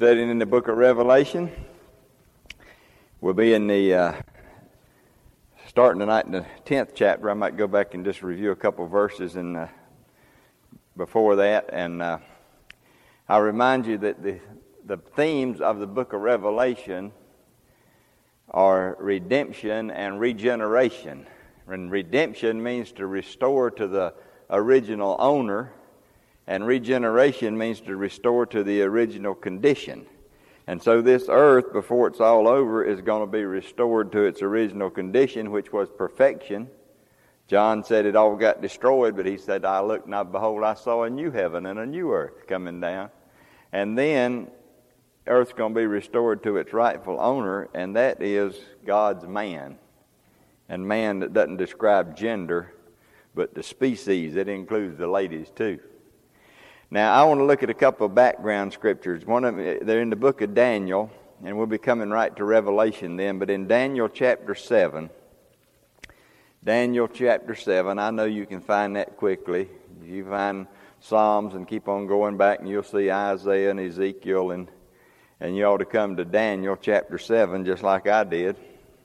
studying in the book of Revelation. We'll be in the starting tonight in the 10th chapter. I might go back and just review a couple verses before that. And I'll remind you that the themes of the book of Revelation are redemption and regeneration. And redemption means to restore to the original owner, and regeneration means to restore to the original condition. And so this earth, before it's all over, is going to be restored to its original condition, which was perfection. John said it all got destroyed, but he said, I looked and behold, I saw a new heaven and a new earth coming down. And then earth's going to be restored to its rightful owner, and that is God's man. And man that doesn't describe gender, but the species. It includes the ladies too. Now, I want to look at a couple of background scriptures. One of them, they're in the book of Daniel, and we'll be coming right to Revelation then. But in Daniel chapter 7, I know you can find that quickly. You find Psalms and keep on going back, and you'll see Isaiah and Ezekiel, and you ought to come to Daniel chapter 7 just like I did.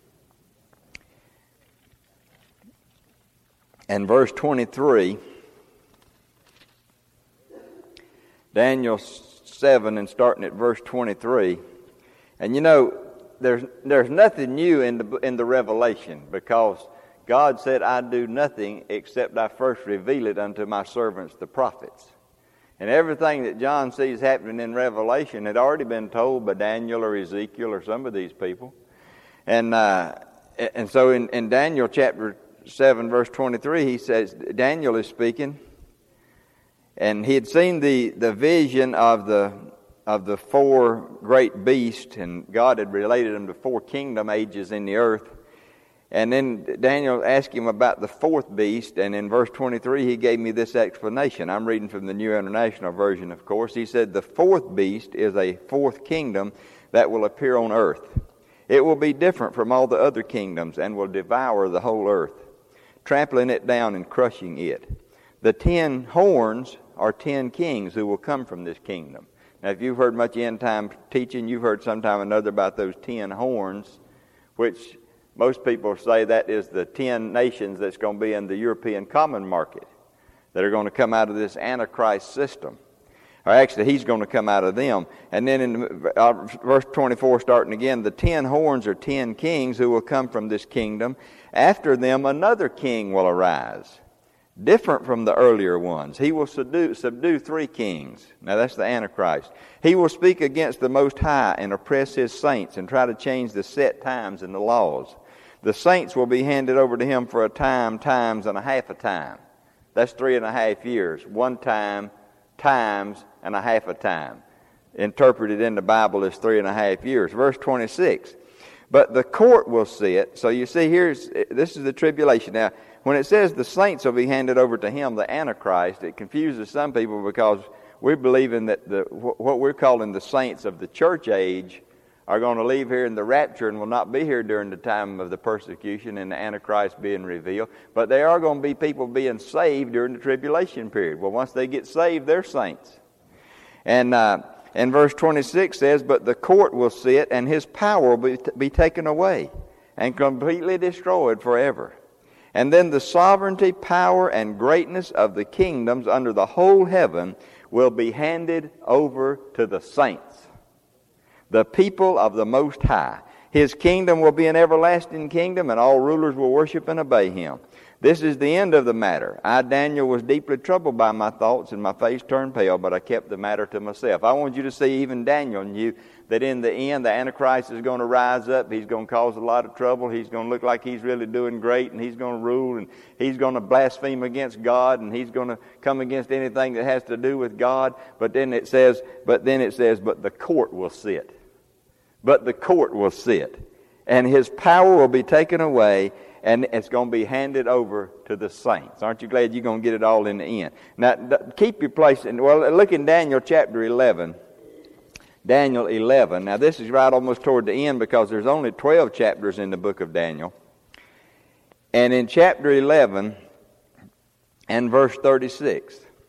And verse 23, Daniel 7 and starting at verse 23. And you know, there's nothing new in the Revelation, because God said, I do nothing except I first reveal it unto my servants the prophets. And everything that John sees happening in Revelation had already been told by Daniel or Ezekiel or some of these people. And so in Daniel chapter 7 verse 23, he says, Daniel is speaking, and he had seen the vision of the four great beasts, and God had related them to four kingdom ages in the earth. And then Daniel asked him about the fourth beast, and in verse 23 he gave me this explanation. I'm reading from the New International Version, of course. He said, the fourth beast is a fourth kingdom that will appear on earth. It will be different from all the other kingdoms and will devour the whole earth, trampling it down and crushing it. The 10 horns are 10 kings who will come from this kingdom. Now, if you've heard much end-time teaching, you've heard sometime or another about those 10 horns, which most people say that is the 10 nations that's going to be in the European common market that are going to come out of this Antichrist system. Or actually, he's going to come out of them. And then in verse 24, starting again, the 10 horns are 10 kings who will come from this kingdom. After them, another king will arise, different from the earlier ones. He will subdue 3 kings. Now, that's the Antichrist. He will speak against the Most High and oppress his saints and try to change the set times and the laws. The saints will be handed over to him for a time, times, and a half a time. That's 3.5 years. One time, times, and a half a time. Interpreted in the Bible as 3.5 years. Verse 26. But the court will sit. So you see, this is the tribulation. Now, when it says the saints will be handed over to him, the Antichrist, it confuses some people because we're believing that what we're calling the saints of the church age are going to leave here in the rapture and will not be here during the time of the persecution and the Antichrist being revealed. But there are going to be people being saved during the tribulation period. Well, once they get saved, they're saints. And verse 26 says, but the court will sit, and his power will be taken away and completely destroyed forever. And then the sovereignty, power, and greatness of the kingdoms under the whole heaven will be handed over to the saints, the people of the Most High. His kingdom will be an everlasting kingdom, and all rulers will worship and obey him. This is the end of the matter. I, Daniel, was deeply troubled by my thoughts, and my face turned pale, but I kept the matter to myself. I want you to see even Daniel knew that in the end the Antichrist is going to rise up. He's going to cause a lot of trouble. He's going to look like he's really doing great, and he's going to rule, and he's going to blaspheme against God, and he's going to come against anything that has to do with God. But then it says, but the court will sit. But the court will sit, and his power will be taken away, and it's going to be handed over to the saints. Aren't you glad you're going to get it all in the end? Now, keep your place. Look in Daniel chapter 11. Daniel 11. Now, this is right almost toward the end because there's only 12 chapters in the book of Daniel. And in chapter 11 and verse 36,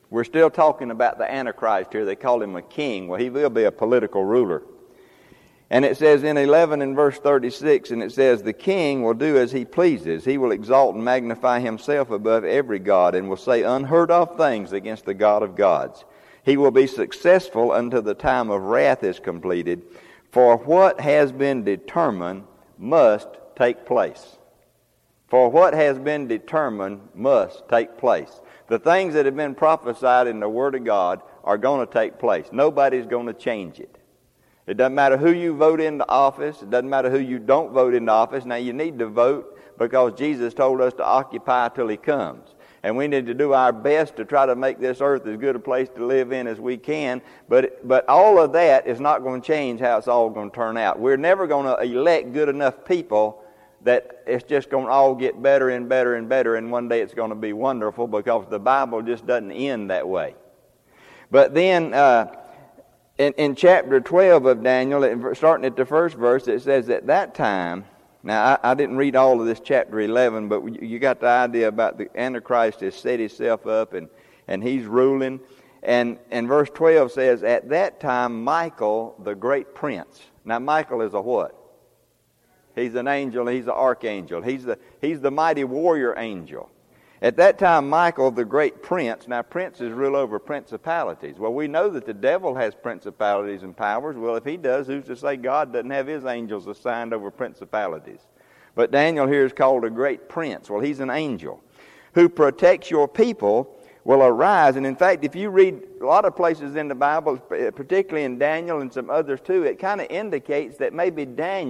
We're still talking about the Antichrist here. They call him a king. Well, he will be a political ruler. And it says in 11 and verse 36, and it says, the king will do as he pleases. He will exalt and magnify himself above every god, and will say unheard of things against the God of gods. He will be successful until the time of wrath is completed, for what has been determined must take place. For what has been determined must take place. The things that have been prophesied in the Word of God are going to take place. Nobody's going to change it. It doesn't matter who you vote into office. It doesn't matter who you don't vote into office. Now, you need to vote because Jesus told us to occupy till He comes. And we need to do our best to try to make this earth as good a place to live in as we can. But all of that is not going to change how it's all going to turn out. We're never going to elect good enough people that it's just going to all get better and better and better, and one day it's going to be wonderful, because the Bible just doesn't end that way. But then in chapter 12 of Daniel, starting at the first verse, it says, at that time, now I didn't read all of this chapter 11, but you got the idea about the Antichrist has set himself up and he's ruling. And verse 12 says, at that time Michael, the great prince. Now Michael is a what? He's an angel. He's an archangel. He's the mighty warrior angel. At that time, Michael, the great prince. Now, princes rule over principalities. Well, we know that the devil has principalities and powers. Well, if he does, who's to say God doesn't have his angels assigned over principalities? But Daniel here is called a great prince. Well, he's an angel who protects your people, will arise. And in fact, if you read a lot of places in the Bible, particularly in Daniel and some others too, it kind of indicates that maybe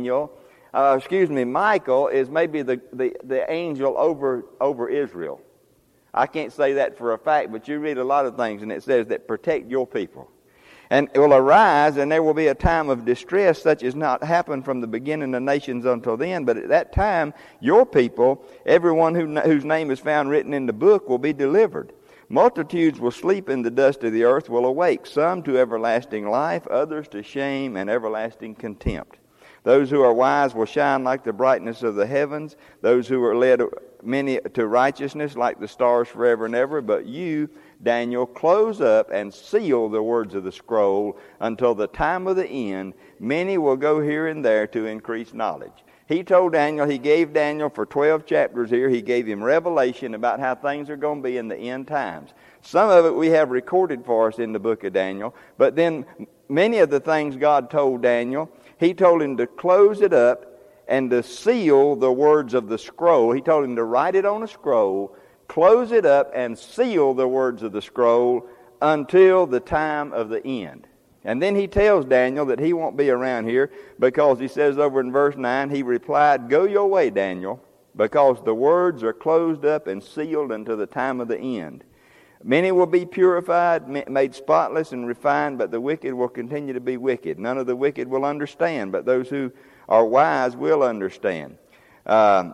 Michael is maybe the angel over Israel. I can't say that for a fact, but you read a lot of things, and it says that protect your people. And it will arise, and there will be a time of distress such as not happened from the beginning of nations until then. But at that time, your people, everyone whose name is found written in the book, will be delivered. Multitudes will sleep in the dust of the earth, will awake, some to everlasting life, others to shame and everlasting contempt. Those who are wise will shine like the brightness of the heavens. Those who are led many to righteousness like the stars forever and ever. But you, Daniel, close up and seal the words of the scroll until the time of the end. Many will go here and there to increase knowledge. He told Daniel, he gave Daniel for 12 chapters here, he gave him revelation about how things are going to be in the end times. Some of it we have recorded for us in the book of Daniel. But then many of the things God told Daniel, he told him to close it up and to seal the words of the scroll. He told him to write it on a scroll, close it up, and seal the words of the scroll until the time of the end. And then he tells Daniel that he won't be around here, because he says over in verse 9, he replied, go your way, Daniel, because the words are closed up and sealed until the time of the end. Many will be purified, made spotless and refined, but the wicked will continue to be wicked. None of the wicked will understand, but those who are wise will understand. Down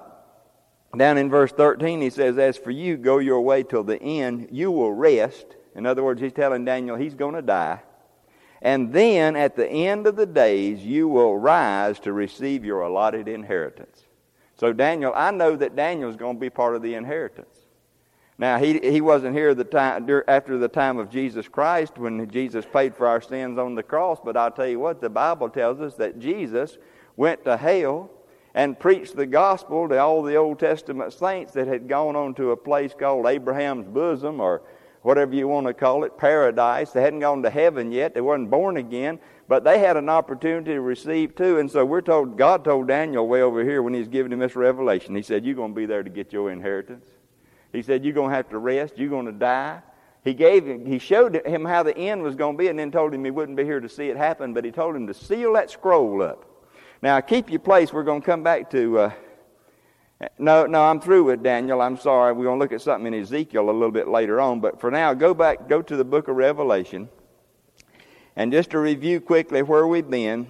in verse 13, he says, as for you, go your way till the end. You will rest. In other words, he's telling Daniel he's going to die. And then at the end of the days, you will rise to receive your allotted inheritance. So Daniel, I know that Daniel's going to be part of the inheritance. Now, he wasn't here after the time of Jesus Christ when Jesus paid for our sins on the cross, but I'll tell you what, the Bible tells us that Jesus went to hell and preached the gospel to all the Old Testament saints that had gone on to a place called Abraham's bosom, or whatever you want to call it, paradise. They hadn't gone to heaven yet. They weren't born again, but they had an opportunity to receive too. And so God told Daniel way over here when He's giving him this revelation, He said, you're going to be there to get your inheritance. He said, you're going to have to rest. You're going to die. He showed him how the end was going to be, and then told him he wouldn't be here to see it happen, but he told him to seal that scroll up. Now, keep your place. We're going to come back to... No, I'm through with Daniel. I'm sorry. We're going to look at something in Ezekiel a little bit later on. But for now, go to the book of Revelation. And just to review quickly where we've been,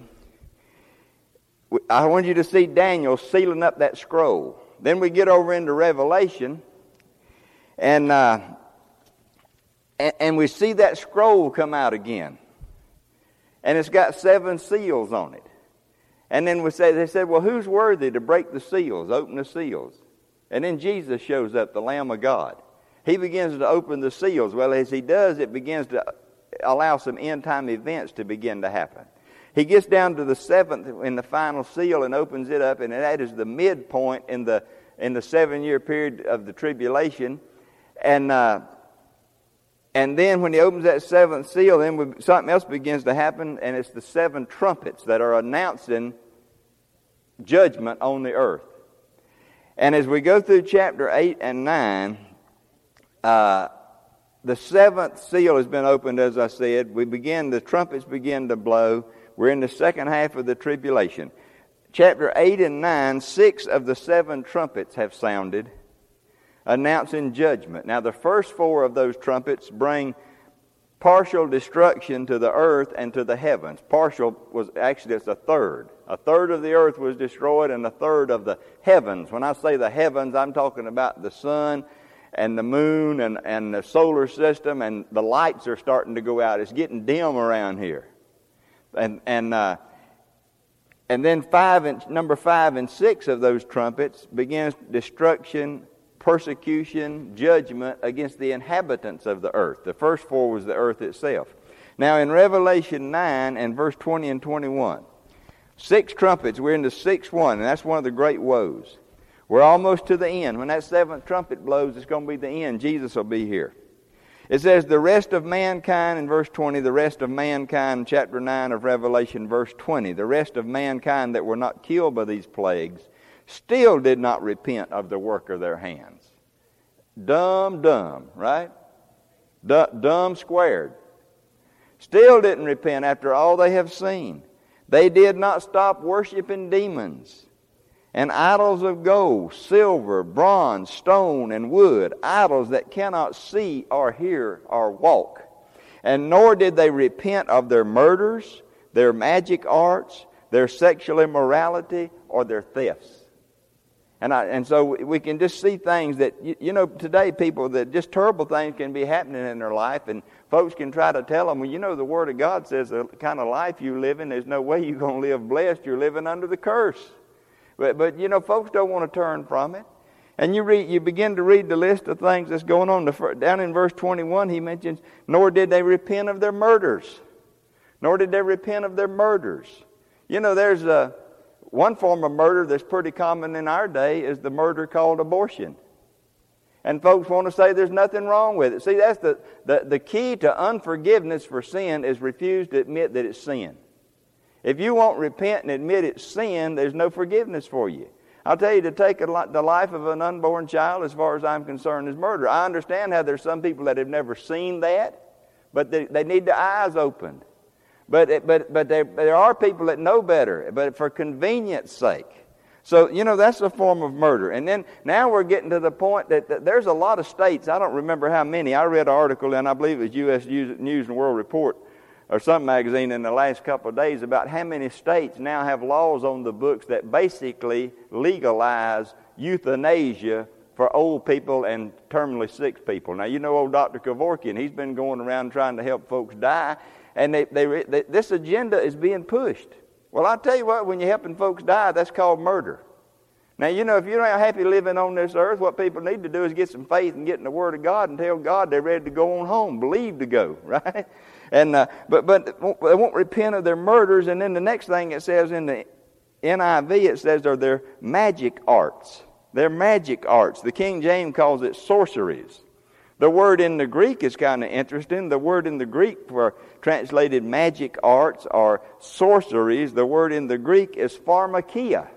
I want you to see Daniel sealing up that scroll. Then we get over into Revelation, and we see that scroll come out again. And it's got 7 seals on it. And then they said, well, who's worthy to break the seals, open the seals? And then Jesus shows up, the Lamb of God. he begins to open the seals. Well, as he does, it begins to allow some end-time events to begin to happen. He gets down to the 7th in the final seal and opens it up, and that is the midpoint in the 7-year period of the tribulation. And then when he opens that 7th seal, then something else begins to happen, and it's the 7 trumpets that are announcing judgment on the earth. And as we go through chapter 8 and 9, the 7th seal has been opened, as I said. The trumpets begin to blow. We're in the second half of the tribulation. Chapter 8 and 9, 6 of the 7 trumpets have sounded, announcing judgment. Now, the first 4 of those trumpets bring partial destruction to the earth and to the heavens. Partial was actually, it's a third. A third of the earth was destroyed and a third of the heavens. When I say the heavens, I'm talking about the sun and the moon and the solar system, and the lights are starting to go out. It's getting dim around here. And then number 5 and 6 of those trumpets begins destruction, persecution, judgment against the inhabitants of the earth. The first 4 was the earth itself. Now in Revelation 9 and verse 20 and 21, 6 trumpets, we're in the 6th one, and that's one of the great woes. We're almost to the end. When that 7th trumpet blows, it's going to be the end. Jesus will be here. It says, the rest of mankind in verse 20, the rest of mankind, chapter 9 of Revelation, verse 20, the rest of mankind that were not killed by these plagues still did not repent of the work of their hands. Dumb, right? Dumb squared. Still didn't repent after all they have seen. They did not stop worshiping demons and idols of gold, silver, bronze, stone, and wood, idols that cannot see or hear or walk. And nor did they repent of their murders, their magic arts, their sexual immorality, or their thefts. And so we can just see things that, today people, that just terrible things can be happening in their life, and folks can try to tell them, well, the Word of God says the kind of life you live in, there's no way you're going to live blessed. You're living under the curse. But folks don't want to turn from it. And you begin to read the list of things that's going on. Down in verse 21, he mentions, nor did they repent of their murders. Nor did they repent of their murders. There's one form of murder that's pretty common in our day is the murder called abortion. And folks want to say there's nothing wrong with it. See, that's the key to unforgiveness for sin is refuse to admit that it's sin. If you won't repent and admit it's sin, there's no forgiveness for you. I'll tell you, to take the life of an unborn child, as far as I'm concerned, is murder. I understand how there's some people that have never seen that, but they need their eyes opened. But there are people that know better, but for convenience sake. So, that's a form of murder. And then now we're getting to the point that there's a lot of states, I don't remember how many. I read an article, and I believe it was U.S. News and World Report, or some magazine in the last couple of days, about how many states now have laws on the books that basically legalize euthanasia for old people and terminally sick people. Now, old Dr. Kevorkian, he's been going around trying to help folks die, and this agenda is being pushed. Well, I'll tell you what, when you're helping folks die, that's called murder. Now, if you're not happy living on this earth, what people need to do is get some faith and get in the Word of God and tell God they're ready to go on home, believe to go, right? And but they won't repent of their murders. And then the next thing it says in the NIV, it says are their magic arts. Their magic arts. The King James calls it sorceries. The word in the Greek is kind of interesting. The word in the Greek for translated magic arts or sorceries, the word in the Greek is pharmakia.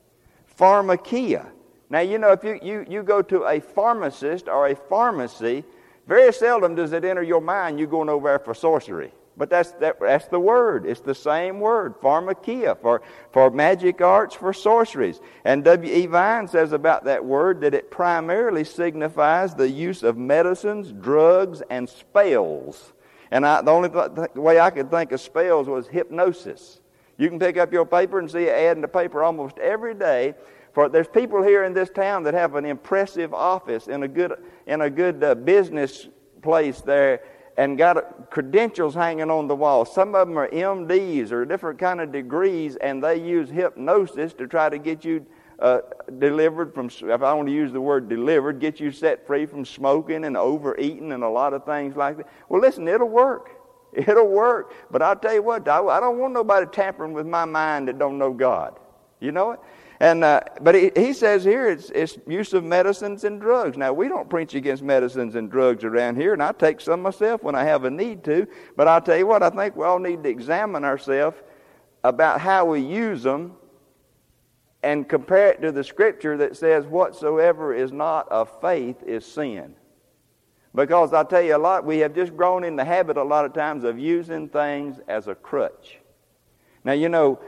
Pharmakia. Now, if you go to a pharmacist or a pharmacy, very seldom does it enter your mind you going over there for sorcery. But that's the word. It's the same word, pharmakia, for magic arts, for sorceries. And W.E. Vine says about that word that it primarily signifies the use of medicines, drugs, and spells. And the only way I could think of spells was hypnosis. You can pick up your paper and see it ad in the paper almost every day. For there's people here in this town that have an impressive office in a good business place there, and got credentials hanging on the wall. Some of them are MDs or different kind of degrees, and they use hypnosis to try to get you delivered from, if I want to use the word delivered, get you set free from smoking and overeating and a lot of things like that. Well, listen, it'll work. It'll work. But I'll tell you what, I don't want nobody tampering with my mind that don't know God. You know it? And but he says here it's use of medicines and drugs. Now, we don't preach against medicines and drugs around here, and I take some myself when I have a need to. But I'll tell you what, I think we all need to examine ourselves about how we use them and compare it to the Scripture that says whatsoever is not of faith is sin. Because I'll tell you we have just grown in the habit a lot of times of using things as a crutch. Now, you know,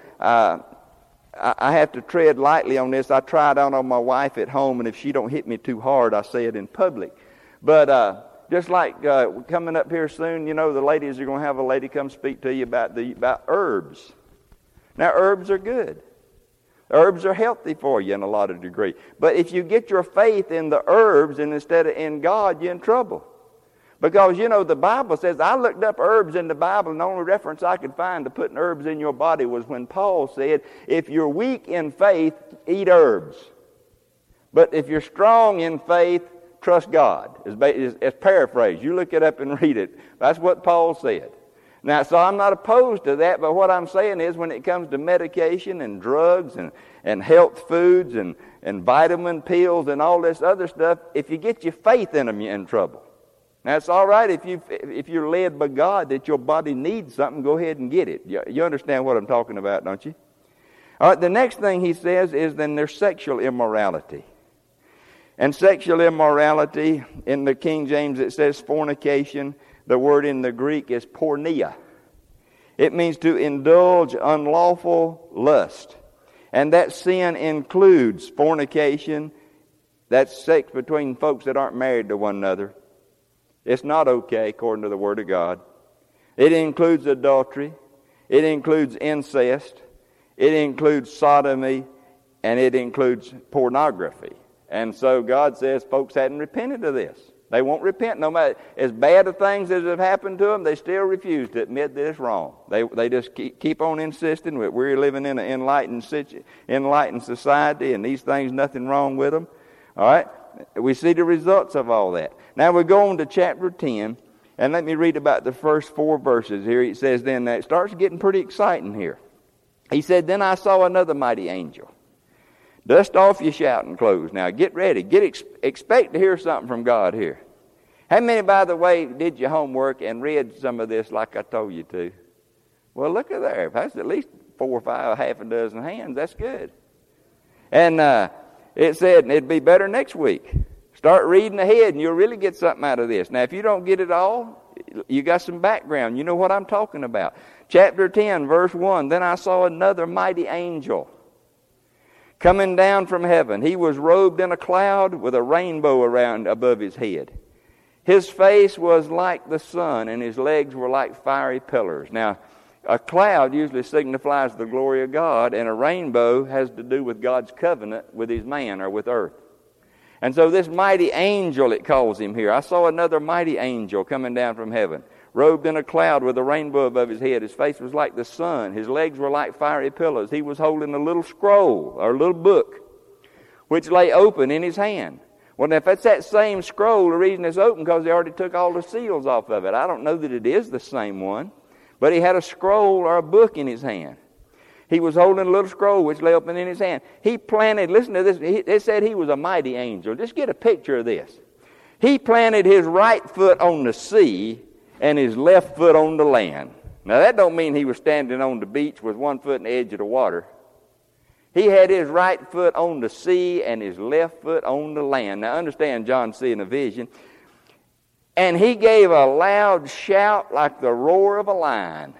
I have to tread lightly on this. I try it out on my wife at home, and if she don't hit me too hard, I say it in public. But just like coming up here soon, you know, the ladies are going to have a lady come speak to you about herbs. Now, herbs are good. Herbs are healthy for you in a lot of degree. But if you get your faith in the herbs and instead of in God, you're in trouble. Because, you know, the Bible says, I looked up herbs in the Bible, and the only reference I could find to putting herbs in your body was when Paul said, if you're weak in faith, eat herbs. But if you're strong in faith, trust God. It's paraphrased. You look it up and read it. That's what Paul said. Now, so I'm not opposed to that, but what I'm saying is when it comes to medication and drugs and health foods and vitamin pills and all this other stuff, if you get your faith in them, you're in trouble. Now, it's all right if you're led by God that your body needs something, go ahead and get it. You understand what I'm talking about, don't you? All right, the next thing he says is then there's sexual immorality. And sexual immorality, in the King James it says fornication. The word in the Greek is porneia. It means to indulge unlawful lust. And that sin includes fornication. That's sex between folks that aren't married to one another. It's not okay according to the Word of God. It includes adultery. It includes incest. It includes sodomy. And it includes pornography. And so God says folks hadn't repented of this. They won't repent. No matter as bad of things as have happened to them, they still refuse to admit that it's wrong. They just keep on insisting that we're living in an enlightened society and these things, nothing wrong with them. All right? We see the results of all that. Now we go on to chapter 10, and let me read about the first 4 verses here. It says then, that it starts getting pretty exciting here. He said, then I saw another mighty angel. Dust off your shouting clothes. Now get ready. Expect to hear something from God here. How many, by the way, did your homework and read some of this like I told you to? Well, look at there. If that's at least 4 or 5, half a dozen hands, that's good. And it said it'd be better next week. Start reading ahead and you'll really get something out of this. Now, if you don't get it all, you got some background. You know what I'm talking about. Chapter 10, verse 1, then I saw another mighty angel coming down from heaven. He was robed in a cloud with a rainbow above his head. His face was like the sun, and his legs were like fiery pillars. Now, a cloud usually signifies the glory of God, and a rainbow has to do with God's covenant with his man or with earth. And so this mighty angel, it calls him here. I saw another mighty angel coming down from heaven, robed in a cloud with a rainbow above his head. His face was like the sun. His legs were like fiery pillars. He was holding a little scroll, or a little book, which lay open in his hand. Well, if it's that same scroll, the reason it's open because they already took all the seals off of it. I don't know that it is the same one, but he had a scroll or a book in his hand. He was holding a little scroll which lay open in his hand. He planted, listen to this, it said he was a mighty angel. Just get a picture of this. He planted his right foot on the sea and his left foot on the land. Now that don't mean he was standing on the beach with one foot in the edge of the water. He had his right foot on the sea and his left foot on the land. Now understand, John seeing a vision. And he gave a loud shout like the roar of a lion.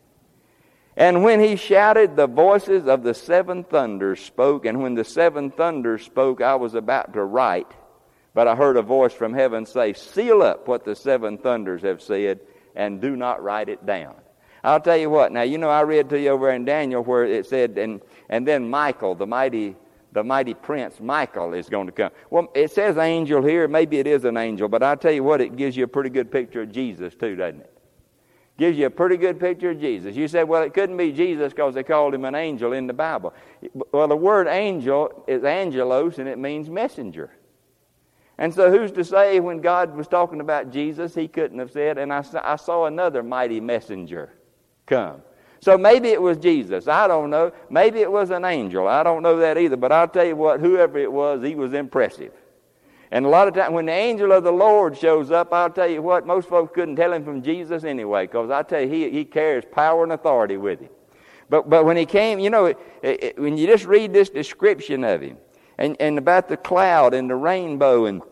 And when he shouted, the voices of the 7 thunders spoke. And when the 7 thunders spoke, I was about to write. But I heard a voice from heaven say, seal up what the 7 thunders have said, and do not write it down. I'll tell you what. Now, you know, I read to you over in Daniel where it said, and then Michael, the mighty prince Michael is going to come. Well, it says angel here. Maybe it is an angel. But I'll tell you what, it gives you a pretty good picture of Jesus too, doesn't it? Gives you a pretty good picture of Jesus. You say, well, it couldn't be Jesus because they called him an angel in the Bible. Well, the word angel is angelos, and it means messenger. And so who's to say when God was talking about Jesus, he couldn't have said, and I saw another mighty messenger come. So maybe it was Jesus. I don't know. Maybe it was an angel. I don't know that either. But I'll tell you what, whoever it was, he was impressive. And a lot of times when the angel of the Lord shows up, I'll tell you what, most folks couldn't tell him from Jesus anyway, because I tell you, he carries power and authority with him. But when he came, you know, when you just read this description of him, and about the cloud and the rainbow, and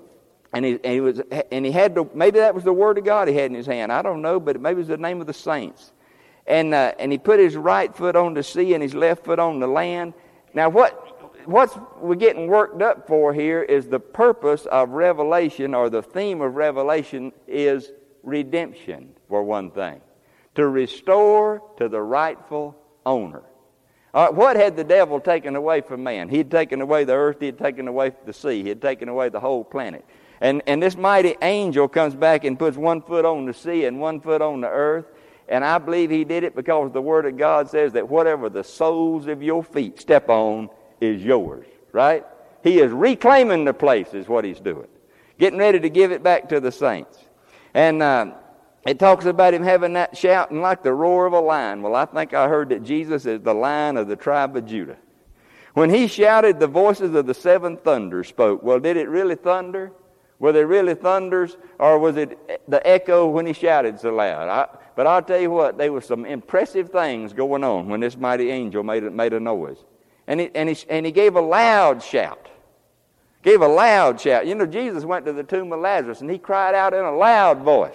he had maybe that was the word of God he had in his hand. I don't know, but maybe it was the name of the saints. And he put his right foot on the sea and his left foot on the land. Now what's we're getting worked up for here is the purpose of Revelation, or the theme of Revelation is redemption, for one thing. To restore to the rightful owner. What had the devil taken away from man? He had taken away the earth, he had taken away the sea, he had taken away the whole planet. And this mighty angel comes back and puts one foot on the sea and one foot on the earth. And I believe he did it because the Word of God says that whatever the soles of your feet step on is yours, right? He is reclaiming the place is what he's doing. Getting ready to give it back to the saints. And it talks about him having that shouting like the roar of a lion. Well, I think I heard that Jesus is the Lion of the tribe of Judah. When he shouted, the voices of the seven thunders spoke. Well, did it really thunder? Were there really thunders, or was it the echo when he shouted so loud? But I'll tell you what, there were some impressive things going on when this mighty angel made a noise. And he gave a loud shout. Gave a loud shout. You know, Jesus went to the tomb of Lazarus and he cried out in a loud voice.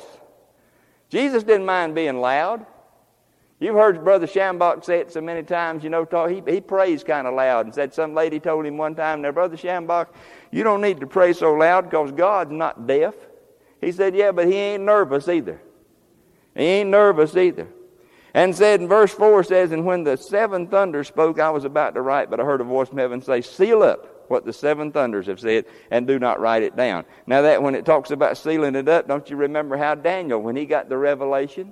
Jesus didn't mind being loud. You've heard Brother Schambach say it so many times, you know, he prays kind of loud, and said some lady told him one time, now, Brother Schambach, you don't need to pray so loud because God's not deaf. He said, yeah, but he ain't nervous either. He ain't nervous either. And said in verse 4 says, and when the seven thunders spoke, I was about to write, but I heard a voice from heaven say, seal up what the seven thunders have said, and do not write it down. Now that when it talks about sealing it up, don't you remember how Daniel, when he got the revelation,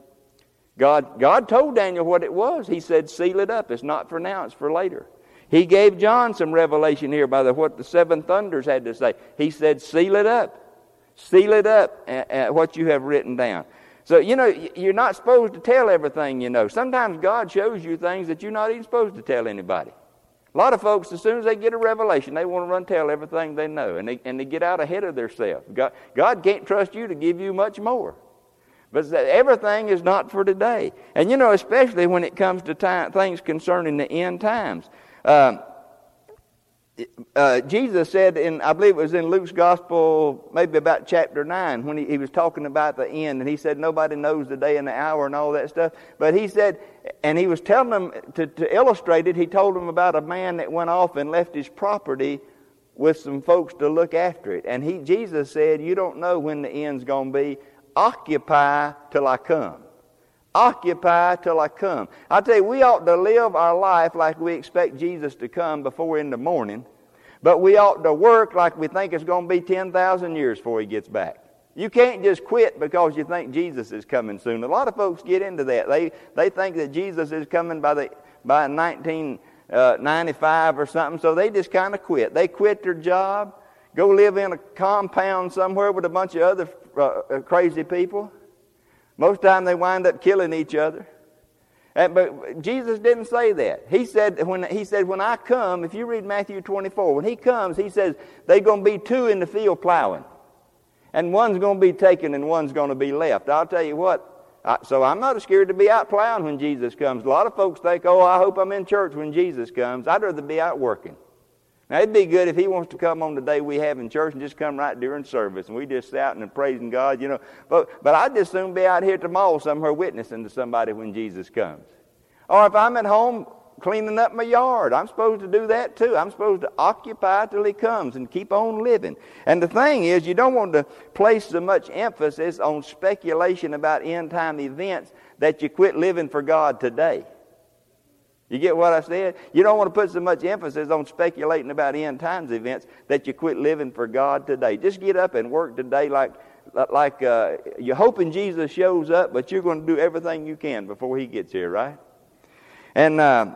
God told Daniel what it was. He said, seal it up. It's not for now, it's for later. He gave John some revelation here by what the seven thunders had to say. He said, seal it up. Seal it up, what you have written down. So, you know, you're not supposed to tell everything you know. Sometimes God shows you things that you're not even supposed to tell anybody. A lot of folks, as soon as they get a revelation, they want to run tell everything they know, and they get out ahead of themselves. God can't trust you to give you much more. But everything is not for today. And, you know, especially when it comes to things concerning the end times. Jesus said, I believe it was in Luke's Gospel, maybe about chapter 9, when he was talking about the end, and he said nobody knows the day and the hour and all that stuff. But he said, and he was telling them, to illustrate it, he told them about a man that went off and left his property with some folks to look after it. And Jesus said, you don't know when the end's going to be. Occupy till I come. Occupy till I come. I tell you, we ought to live our life like we expect Jesus to come before in the morning, but we ought to work like we think it's going to be 10,000 years before he gets back. You can't just quit because you think Jesus is coming soon. A lot of folks get into that. They think that Jesus is coming by 1995 or something, so they just kind of quit. They quit their job, go live in a compound somewhere with a bunch of other crazy people. Most of the time they wind up killing each other. But Jesus didn't say that. He said when I come, if you read Matthew 24, when he comes, he says they're going to be two in the field plowing. And one's going to be taken and one's going to be left. I'll tell you what, so I'm not scared to be out plowing when Jesus comes. A lot of folks think, oh, I hope I'm in church when Jesus comes. I'd rather be out working. Now, it'd be good if he wants to come on the day we have in church and just come right during service, and we just shouting and praising God, you know. But I'd just soon be out here at the mall somewhere witnessing to somebody when Jesus comes. Or if I'm at home cleaning up my yard, I'm supposed to do that too. I'm supposed to occupy till he comes and keep on living. And the thing is, you don't want to place so much emphasis on speculation about end-time events that you quit living for God today. You get what I said? You don't want to put so much emphasis on speculating about end times events that you quit living for God today. Just get up and work today like you're hoping Jesus shows up, but you're going to do everything you can before he gets here, right? And now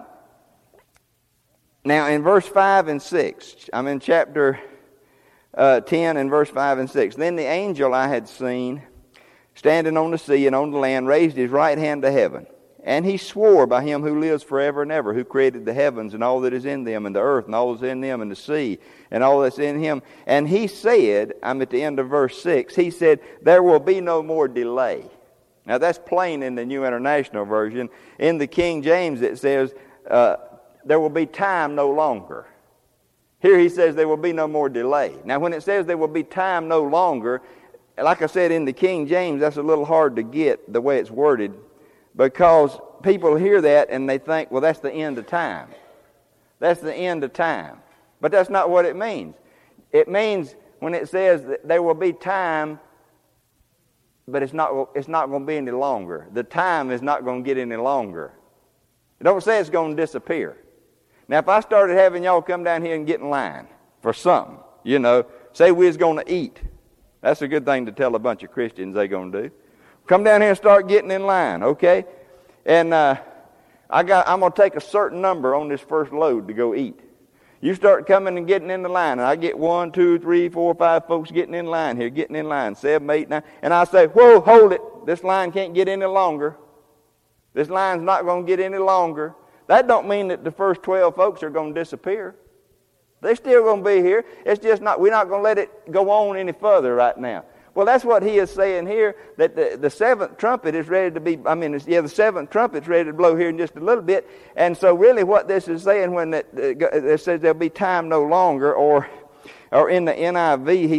in verse 5 and 6, I'm in chapter 10 and verse 5 and 6. Then the angel I had seen standing on the sea and on the land raised his right hand to heaven. And he swore by him who lives forever and ever, who created the heavens and all that is in them, and the earth and all that's in them, and the sea and all that's in him. And he said, I'm at the end of verse 6, he said, there will be no more delay. Now that's plain in the New International Version. In the King James it says, there will be time no longer. Here he says there will be no more delay. Now when it says there will be time no longer, like I said in the King James, that's a little hard to get the way it's worded, because people hear that and they think, well, that's the end of time. That's the end of time. But that's not what it means. It means when it says that there will be time, but it's not going to be any longer. The time is not going to get any longer. It don't say it's going to disappear. Now, if I started having y'all come down here and get in line for something, say we was going to eat. That's a good thing to tell a bunch of Christians they're going to do. Come down here and start getting in line, okay? And I'm going to take a certain number on this first load to go eat. You start coming and getting in the line, and I get 1, 2, 3, 4, 5 folks getting in line here, 7, 8, 9. And I say, whoa, hold it. This line can't get any longer. This line's not going to get any longer. That don't mean that the first 12 folks are going to disappear. They're still going to be here. It's just we're not going to let it go on any further right now. Well, that's what he is saying here, that the seventh trumpet is ready to be, the seventh trumpet's ready to blow here in just a little bit. And so really what this is saying when it says there'll be time no longer, or in the NIV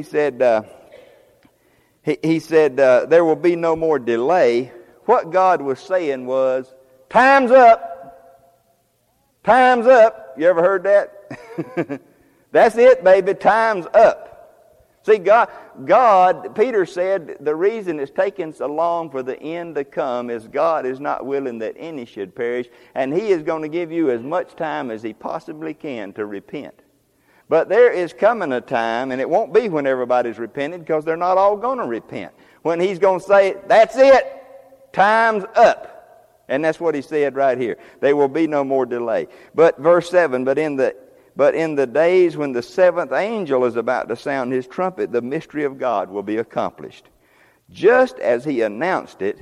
he said there will be no more delay. What God was saying was, time's up. Time's up. You ever heard that? That's it, baby. Time's up. See, God, Peter said, the reason it's taking so long for the end to come is God is not willing that any should perish, and he is going to give you as much time as he possibly can to repent. But there is coming a time, and it won't be when everybody's repented, because they're not all going to repent, when he's going to say, that's it, time's up. And that's what he said right here. There will be no more delay. But verse 7, But in the days when the seventh angel is about to sound his trumpet, the mystery of God will be accomplished, just as he announced to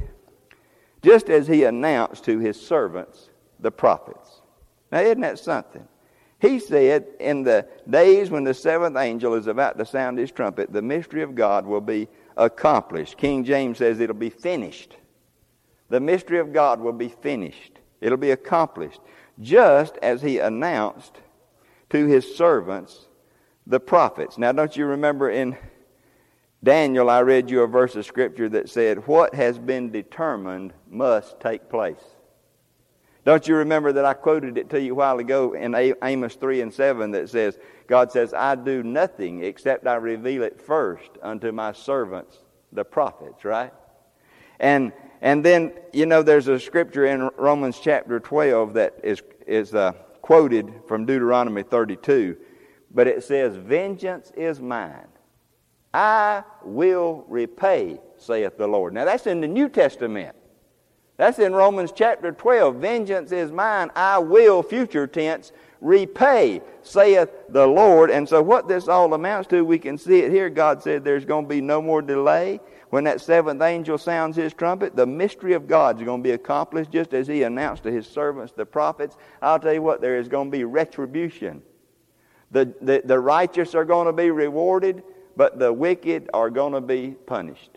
his servants, the prophets. Now, isn't that something? He said, in the days when the seventh angel is about to sound his trumpet, the mystery of God will be accomplished. King James says it'll be finished. The mystery of God will be finished. It'll be accomplished, just as he announced to his servants, the prophets. Now, don't you remember in Daniel, I read you a verse of Scripture that said, what has been determined must take place. Don't you remember that I quoted it to you a while ago in Amos 3 and 7 that says, God says, I do nothing except I reveal it first unto my servants, the prophets, right? And then, there's a Scripture in Romans chapter 12 that is quoted from Deuteronomy 32, but it says, vengeance is mine. I will repay, saith the Lord. Now that's in the New Testament. That's in Romans chapter 12. Vengeance is mine. I will, future tense, repay, saith the Lord. And so what this all amounts to, we can see it here. God said there's going to be no more delay. When that seventh angel sounds his trumpet, the mystery of God is going to be accomplished just as he announced to his servants, the prophets. I'll tell you what, there is going to be retribution. The righteous are going to be rewarded, but the wicked are going to be punished.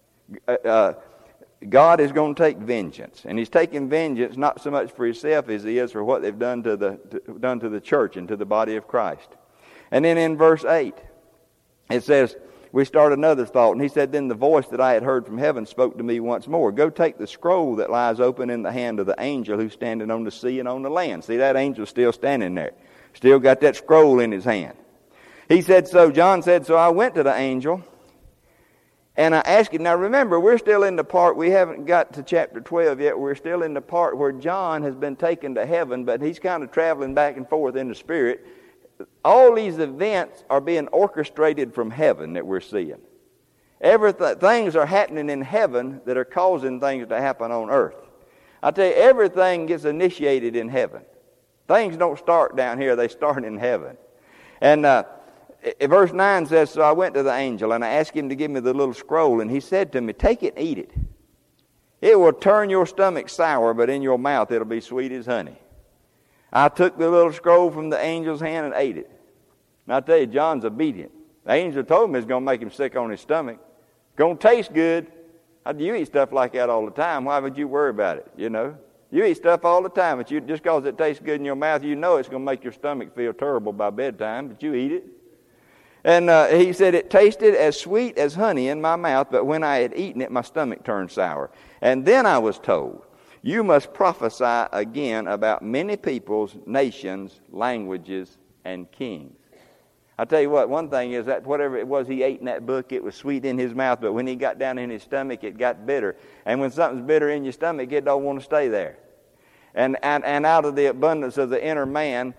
God is going to take vengeance, and he's taking vengeance not so much for himself as he is for what they've done to the church and to the body of Christ. And then in verse 8, it says, we start another thought, and he said, then the voice that I had heard from heaven spoke to me once more. Go take the scroll that lies open in the hand of the angel who's standing on the sea and on the land. See, that angel's still standing there. Still got that scroll in his hand. He said so, John said, so I went to the angel, and I asked him. Now remember, we're still in the part, we haven't got to chapter 12 yet. We're still in the part where John has been taken to heaven, but he's kind of traveling back and forth in the Spirit. All these events are being orchestrated from heaven that we're seeing. Things are happening in heaven that are causing things to happen on earth. I tell you, everything gets initiated in heaven. Things don't start down here, they start in heaven. And verse 9 says, so I went to the angel and I asked him to give me the little scroll, and he said to me, take it and eat it. It will turn your stomach sour, but in your mouth it'll be sweet as honey. I took the little scroll from the angel's hand and ate it. And I tell you, John's obedient. The angel told him it's going to make him sick on his stomach. Going to taste good. You eat stuff like that all the time. Why would you worry about it, you know? You eat stuff all the time, but just because it tastes good in your mouth, you know it's going to make your stomach feel terrible by bedtime, but you eat it. And he said, it tasted as sweet as honey in my mouth, but when I had eaten it, my stomach turned sour. And then I was told, you must prophesy again about many peoples, nations, languages, and kings. I tell you what, one thing is that whatever it was he ate in that book, it was sweet in his mouth, but when he got down in his stomach, it got bitter. And when something's bitter in your stomach, it don't want to stay there. And out of the abundance of the inner man,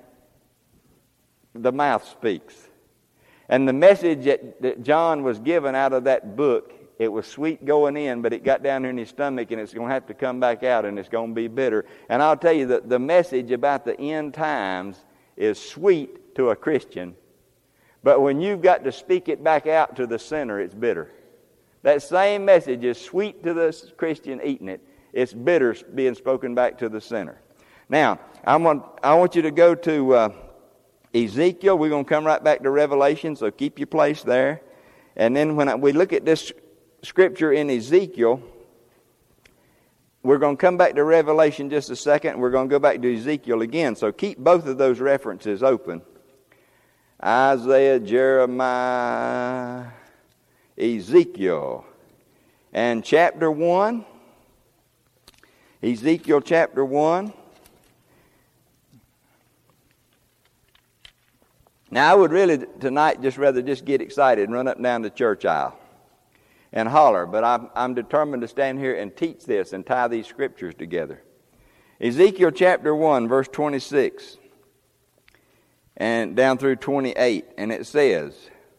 the mouth speaks. And the message that John was given out of that book, it was sweet going in, but it got down in his stomach, and it's going to have to come back out, and it's going to be bitter. And I'll tell you that the message about the end times is sweet to a Christian, but when you've got to speak it back out to the sinner, it's bitter. That same message is sweet to the Christian eating it. It's bitter being spoken back to the sinner. Now, I want you to go to Ezekiel. We're going to come right back to Revelation, so keep your place there. And then when we look at this scripture in Ezekiel, we're going to come back to Revelation just a second, and we're going to go back to Ezekiel again. So keep both of those references open. Isaiah, Jeremiah, Ezekiel. And chapter 1, Ezekiel chapter 1. Now, I would really tonight just rather just get excited and run up and down the church aisle and holler, but I'm determined to stand here and teach this and tie these scriptures together. Ezekiel chapter 1, verse 26. And down through 28, and it says,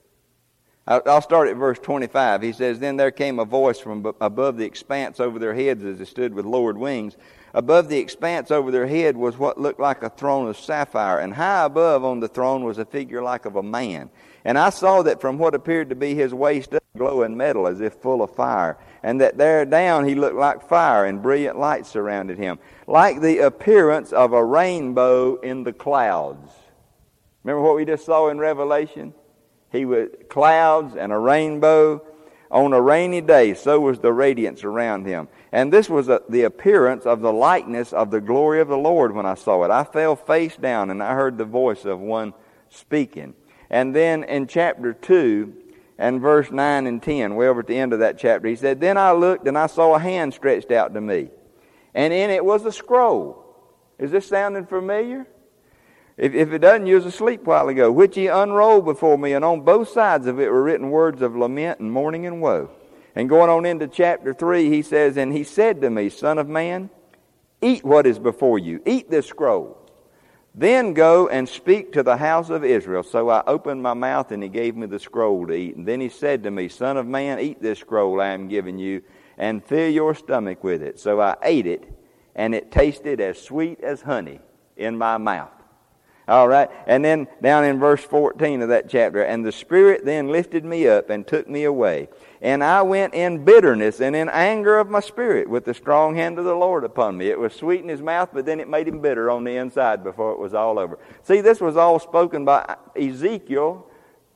I'll start at verse 25. He says, then there came a voice from above the expanse over their heads as they stood with lowered wings. Above the expanse over their head was what looked like a throne of sapphire, and high above on the throne was a figure like of a man. And I saw that from what appeared to be his waist up, glowing metal as if full of fire, and that there down he looked like fire, and brilliant light surrounded him, like the appearance of a rainbow in the clouds. Remember what we just saw in Revelation? He was clouds and a rainbow. On a rainy day, so was the radiance around him. And this was the appearance of the likeness of the glory of the Lord when I saw it. I fell face down, and I heard the voice of one speaking. And then in chapter 2 and verse 9 and 10, way over at the end of that chapter, he said, then I looked, and I saw a hand stretched out to me. And in it was a scroll. Is this sounding familiar? If it doesn't, you was asleep a while ago. Which he unrolled before me, and on both sides of it were written words of lament and mourning and woe. And going on into chapter 3, he says, and he said to me, Son of man, eat what is before you. Eat this scroll. Then go and speak to the house of Israel. So I opened my mouth, and he gave me the scroll to eat. And then he said to me, Son of man, eat this scroll I am giving you, and fill your stomach with it. So I ate it, and it tasted as sweet as honey in my mouth. All right, and then down in verse 14 of that chapter, and the Spirit then lifted me up and took me away. And I went in bitterness and in anger of my spirit with the strong hand of the Lord upon me. It was sweet in his mouth, but then it made him bitter on the inside before it was all over. See, this was all spoken by Ezekiel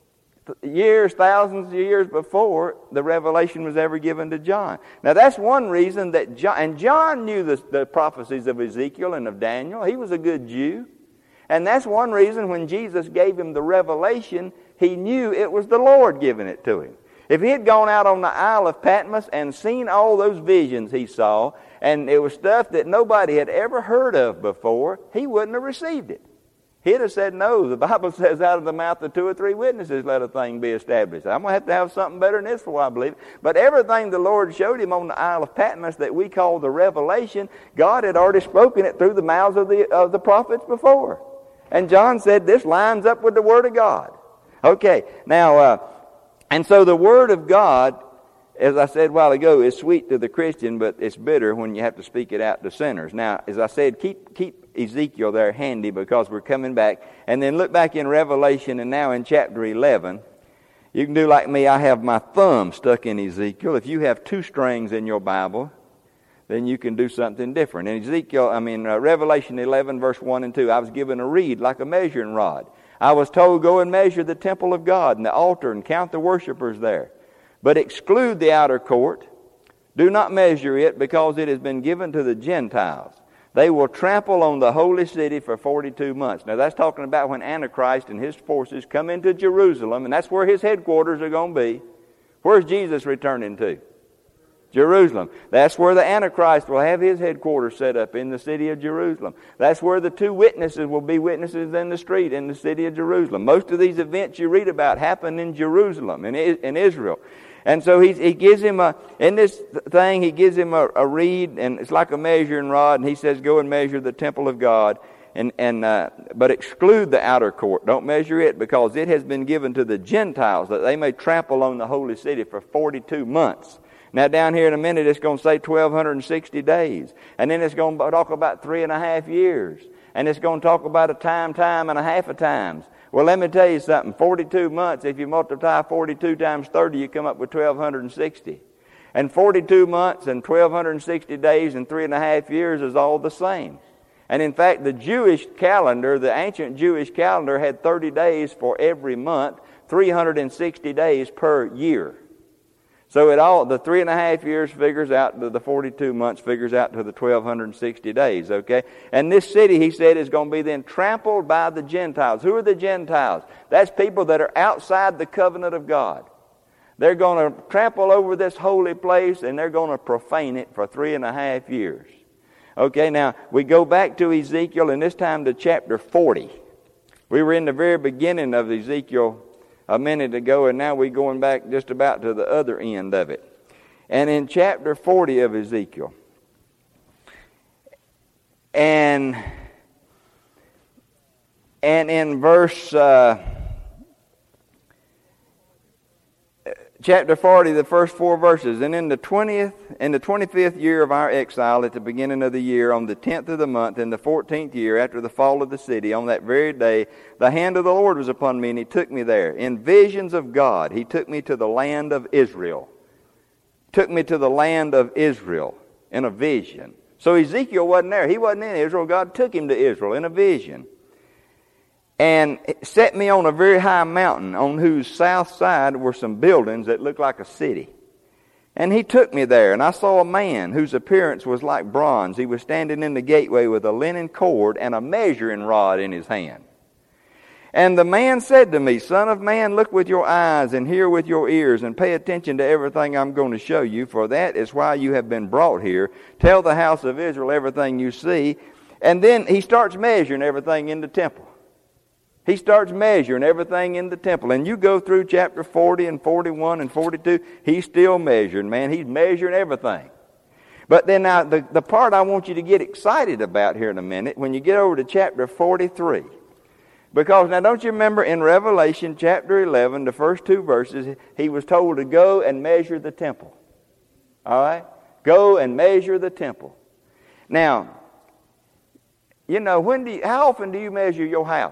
years, thousands of years before the revelation was ever given to John. Now, that's one reason that John knew the prophecies of Ezekiel and of Daniel. He was a good Jew. And that's one reason when Jesus gave him the revelation, he knew it was the Lord giving it to him. If he had gone out on the Isle of Patmos and seen all those visions he saw, and it was stuff that nobody had ever heard of before, he wouldn't have received it. He'd have said, no, the Bible says out of the mouth of 2 or 3 witnesses let a thing be established. I'm going to have something better than this for I believe it. But everything the Lord showed him on the Isle of Patmos that we call the revelation, God had already spoken it through the mouths of the prophets before. And John said, this lines up with the Word of God. Okay, now, and so the Word of God as I said a while ago, it's sweet to the Christian, but it's bitter when you have to speak it out to sinners. Now, as I said, keep Ezekiel there handy because we're coming back. And then look back in Revelation and now in chapter 11. You can do like me. I have my thumb stuck in Ezekiel. If you have 2 strings in your Bible, then you can do something different. In Revelation 11, verse 1 and 2, I was given a reed like a measuring rod. I was told, go and measure the temple of God and the altar and count the worshipers there. But exclude the outer court. Do not measure it, because it has been given to the Gentiles. They will trample on the holy city for 42 months. Now that's talking about when Antichrist and his forces come into Jerusalem, and that's where his headquarters are going to be. Where's Jesus returning to? Jerusalem. That's where the Antichrist will have his headquarters set up, in the city of Jerusalem. That's where the 2 witnesses will be witnesses in the street in the city of Jerusalem. Most of these events you read about happen in Jerusalem, in Israel. And so he gives him in this thing, he gives him a reed, and it's like a measuring rod, and he says, go and measure the temple of God, but exclude the outer court. Don't measure it, because it has been given to the Gentiles, that they may trample on the holy city for 42 months. Now down here in a minute, it's going to say 1,260 days. And then it's going to talk about 3.5 years. And it's going to talk about a time and a half of times. Well, let me tell you something. 42 months, if you multiply 42 times 30, you come up with 1,260. And 42 months and 1,260 days and 3.5 years is all the same. And in fact, the Jewish calendar, the ancient Jewish calendar, had 30 days for every month, 360 days per year. So the 3.5 years figures out to the 42 months, figures out to the 1,260 days, okay? And this city, he said, is going to be then trampled by the Gentiles. Who are the Gentiles? That's people that are outside the covenant of God. They're going to trample over this holy place, and they're going to profane it for 3.5 years. Okay, now, we go back to Ezekiel, and this time to chapter 40. We were in the very beginning of Ezekiel a minute ago, and now we're going back just about to the other end of it. And in chapter 40 of Ezekiel, and in verse chapter 40, the first 4 verses, and in the 25th year of our exile, at the beginning of the year, on the 10th of the month, in the 14th year after the fall of the city, on that very day, the hand of the Lord was upon me, and he took me there. In visions of God, he took me to the land of Israel. Took me to the land of Israel in a vision. So Ezekiel wasn't there. He wasn't in Israel. God took him to Israel in a vision. And set me on a very high mountain, on whose south side were some buildings that looked like a city. And he took me there, and I saw a man whose appearance was like bronze. He was standing in the gateway with a linen cord and a measuring rod in his hand. And the man said to me, Son of man, look with your eyes and hear with your ears, and pay attention to everything I'm going to show you, for that is why you have been brought here. Tell the house of Israel everything you see. And then he starts measuring everything in the temple. He starts measuring everything in the temple. And you go through chapter 40 and 41 and 42, he's still measuring, man. He's measuring everything. But then now, the part I want you to get excited about here in a minute, when you get over to chapter 43. Because now, don't you remember in Revelation chapter 11, the first 2 verses, he was told to go and measure the temple. All right? Go and measure the temple. Now, you know, how often do you measure your house?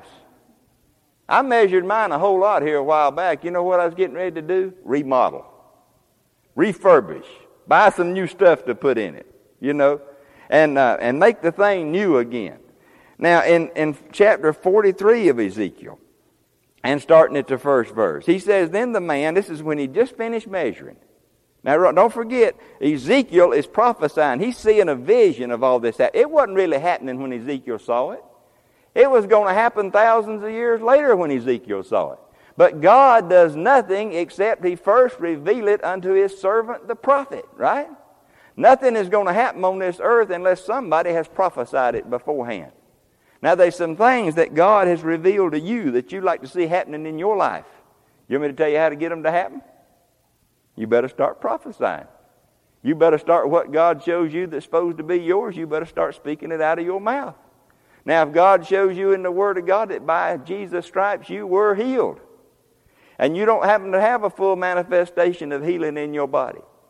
I measured mine a whole lot here a while back. You know what I was getting ready to do? Remodel. Refurbish. Buy some new stuff to put in it, you know, and make the thing new again. Now, in chapter 43 of Ezekiel, and starting at the first verse, he says, Then the man, this is when he just finished measuring. Now, don't forget, Ezekiel is prophesying. He's seeing a vision of all this. It wasn't really happening when Ezekiel saw it. It was going to happen thousands of years later when Ezekiel saw it. But God does nothing except he first reveal it unto his servant, the prophet, right? Nothing is going to happen on this earth unless somebody has prophesied it beforehand. Now, there's some things that God has revealed to you that you'd like to see happening in your life. You want me to tell you how to get them to happen? You better start prophesying. You better start what God shows you that's supposed to be yours. You better start speaking it out of your mouth. Now, if God shows you in the Word of God that by Jesus' stripes you were healed, and you don't happen to have a full manifestation of healing in your body,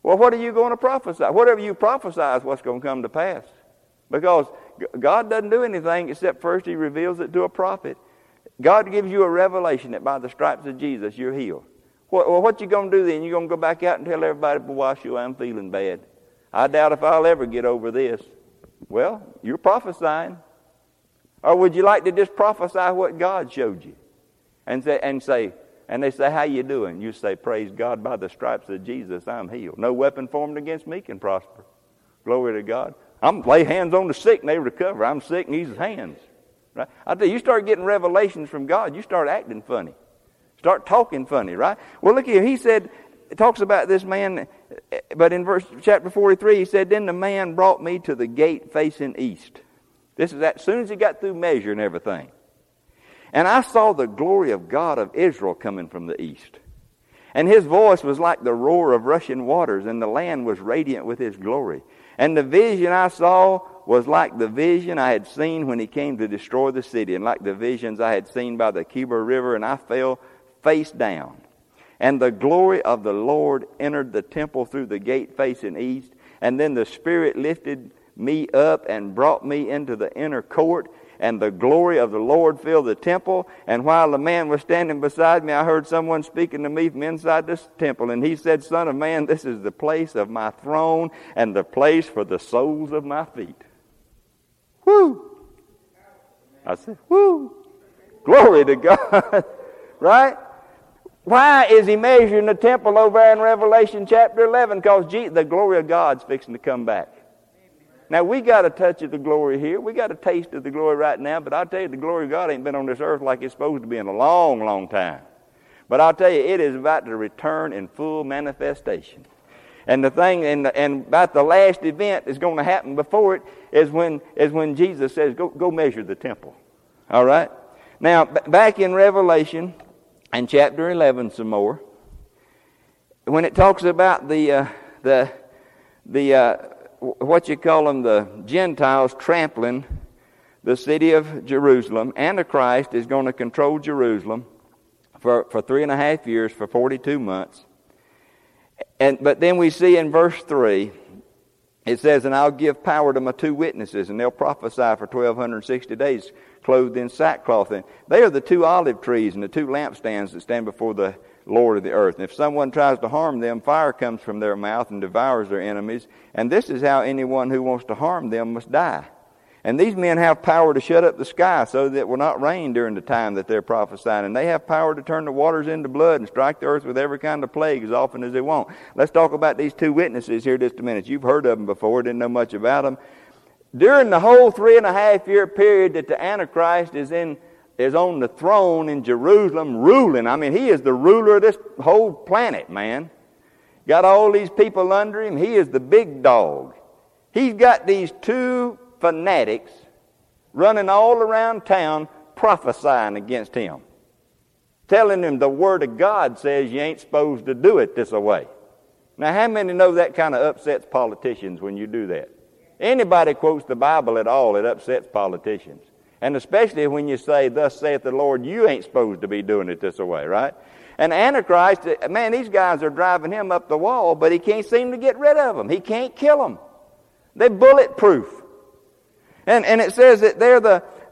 Well, what are you going to prophesy? Whatever you prophesy is what's going to come to pass. Because God doesn't do anything except first He reveals it to a prophet. God gives you a revelation that by the stripes of Jesus you're healed. Well, what you going to do then? You're going to go back out and tell everybody, boy, sure, I'm feeling bad. I doubt if I'll ever get over this. Well, you're prophesying. Or would you like to just prophesy what God showed you? And they say, how you doing? You say, praise God, by the stripes of Jesus I'm healed. No weapon formed against me can prosper. Glory to God. I'm lay hands on the sick and they recover. I'm sick and His hands. Right? I tell you, you start getting revelations from God, you start acting funny. Start talking funny, right? Well, look here. He said, it talks about this man, but in chapter 43, he said, then the man brought me to the gate facing east. This is as soon as he got through measuring everything. And I saw the glory of God of Israel coming from the east. And His voice was like the roar of rushing waters, and the land was radiant with His glory. And the vision I saw was like the vision I had seen when He came to destroy the city, and like the visions I had seen by the Kidron River, and I fell face down. And the glory of the Lord entered the temple through the gate facing east. And then the Spirit lifted me up and brought me into the inner court. And the glory of the Lord filled the temple. And while the man was standing beside me, I heard someone speaking to me from inside this temple. And he said, Son of man, this is the place of my throne and the place for the soles of my feet. Woo! I said, woo! Glory to God. Right? Why is He measuring the temple over there in Revelation chapter 11? Because the glory of God's fixing to come back. Now, we got a touch of the glory here. We got a taste of the glory right now. But I'll tell you, the glory of God ain't been on this earth like it's supposed to be in a long, long time. But I'll tell you, it is about to return in full manifestation. And the thing, and about the last event that's going to happen before it is when Jesus says, go measure the temple. All right? Now, back in Revelation and chapter 11 some more, when it talks about the what you call them, the Gentiles trampling the city of Jerusalem, Antichrist is going to control Jerusalem for 3.5 years, for 42 months. But then we see in verse 3, it says, and I'll give power to my 2 witnesses, and they'll prophesy for 1,260 days, clothed in sackcloth. And they are the 2 olive trees and the 2 lampstands that stand before the Lord of the earth. And if someone tries to harm them, fire comes from their mouth and devours their enemies. And this is how anyone who wants to harm them must die. And these men have power to shut up the sky so that it will not rain during the time that they're prophesying. And they have power to turn the waters into blood and strike the earth with every kind of plague as often as they want. Let's talk about these 2 witnesses here just a minute. You've heard of them before, didn't know much about them. During the whole 3.5 year period that the Antichrist is on the throne in Jerusalem ruling. I mean, he is the ruler of this whole planet, man. Got all these people under him. He is the big dog. He's got these 2 fanatics running all around town prophesying against him. Telling him the Word of God says you ain't supposed to do it this way. Now, how many know that kind of upsets politicians when you do that? Anybody quotes the Bible at all, it upsets politicians. And especially when you say, thus saith the Lord, you ain't supposed to be doing it this way, right? And Antichrist, man, these guys are driving him up the wall, but he can't seem to get rid of them. He can't kill them. They're bulletproof. And it says that they're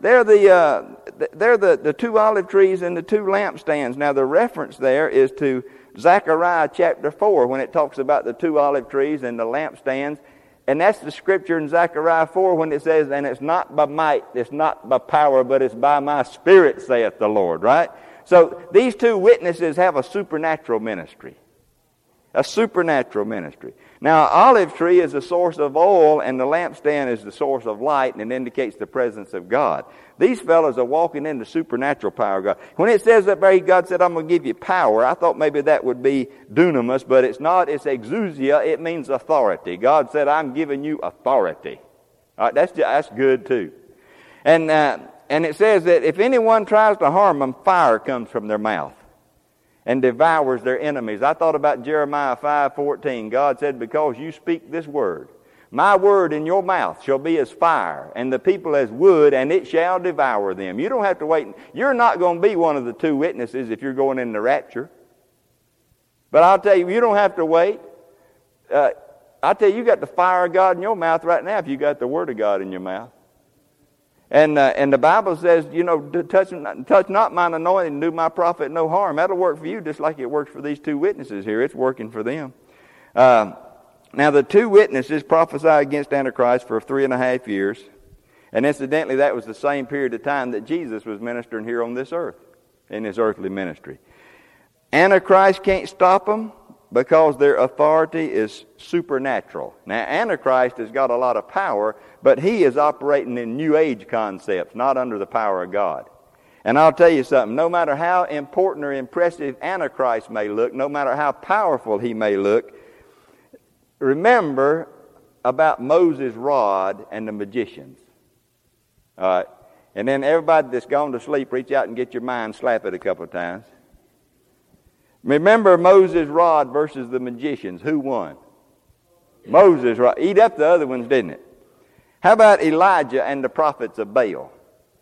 the 2 olive trees and the 2 lampstands. Now the reference there is to Zechariah chapter 4 when it talks about the 2 olive trees and the lampstands. And that's the scripture in Zechariah 4 when it says, and it's not by might, it's not by power, but it's by my Spirit, saith the Lord, right? So these 2 witnesses have a supernatural ministry. A supernatural ministry. Now, an olive tree is the source of oil, and the lampstand is the source of light, and it indicates the presence of God. These fellows are walking in the supernatural power of God. When it says that very God said, I'm going to give you power, I thought maybe that would be dunamis, but it's not. It's exousia. It means authority. God said, I'm giving you authority. All right, that's good too. And it says that if anyone tries to harm them, fire comes from their mouth and devours their enemies. I thought about Jeremiah 5:14. God said, because you speak this word, my word in your mouth shall be as fire, and the people as wood, and it shall devour them. You don't have to wait. You're not going to be one of the 2 witnesses if you're going in the rapture. But I'll tell you, you don't have to wait. I tell you, you got the fire of God in your mouth right now if you got the Word of God in your mouth. And the Bible says, touch not mine anointing and do my prophet no harm. That'll work for you just like it works for these two witnesses here. It's working for them. Now the two witnesses prophesied against Antichrist for 3.5 years. And incidentally, that was the same period of time that Jesus was ministering here on this earth, in his earthly ministry. Antichrist can't stop them because their authority is supernatural. Now, Antichrist has got a lot of power, but he is operating in New Age concepts, not under the power of God. And I'll tell you something, no matter how important or impressive Antichrist may look, no matter how powerful he may look, remember about Moses' rod and the magicians. All right. And then everybody that's gone to sleep, reach out and get your mind, slap it a couple of times. Remember Moses' rod versus the magicians. Who won? Moses' rod. Eat up the other ones, didn't it? How about Elijah and the prophets of Baal?